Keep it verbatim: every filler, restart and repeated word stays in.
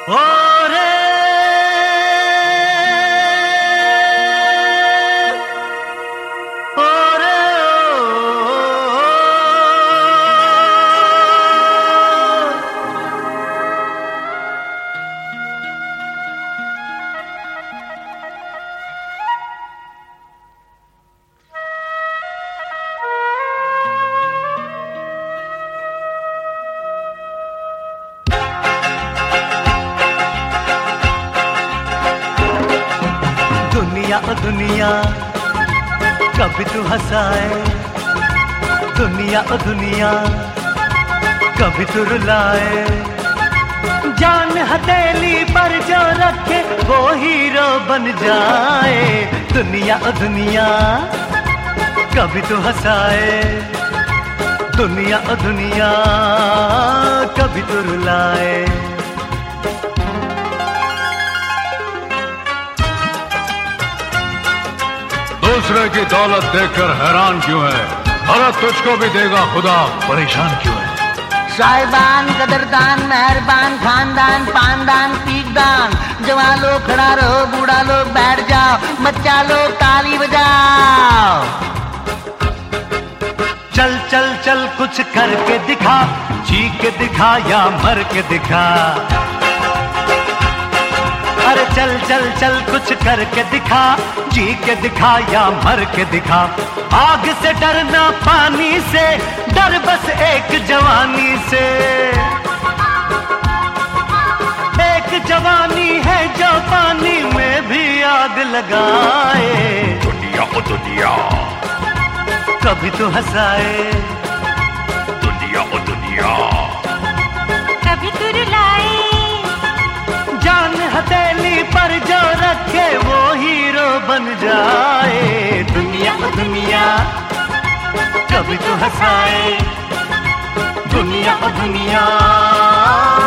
ओ रे ओ रे दुनिया ओ दुनिया कभी तू हंसाए, दुनिया ओ दुनिया कभी तू रुलाए। जान हथेली पर जो रखे वो हीरो बन जाए। दुनिया ओ दुनिया कभी तू हंसाए, दुनिया ओ दुनिया कभी तू रुलाए। दूसरे की दौलत देखकर हैरान क्यों है? भला तुझको भी देगा खुदा, परेशान क्यों है? साहिबान, कदरदान, मेहरबान, खानदान, पानदान, पीकदान, जवान लोग खड़ा रहो, बूढ़ा लोग बैठ जाओ, बच्चा लोग ताली बजाओ। चल चल चल कुछ करके दिखा, जी के दिखा या मर के दिखा। अरे चल चल चल कुछ करके दिखा, जी के दिखा या मर के दिखा। आग से डरना पानी से, डर बस एक जवानी से। एक जवानी है जो पानी में भी आग लगाए। दुनिया ओ दुनिया कभी तो हंसाए, दुनिया ओ दुनिया कभी तू रुलाए। जान हथेली पर जो रखे वो हीरो बन जाए। दुनिया ओ दुनिया कभी तो हंसाए, दुनिया ओ दुनिया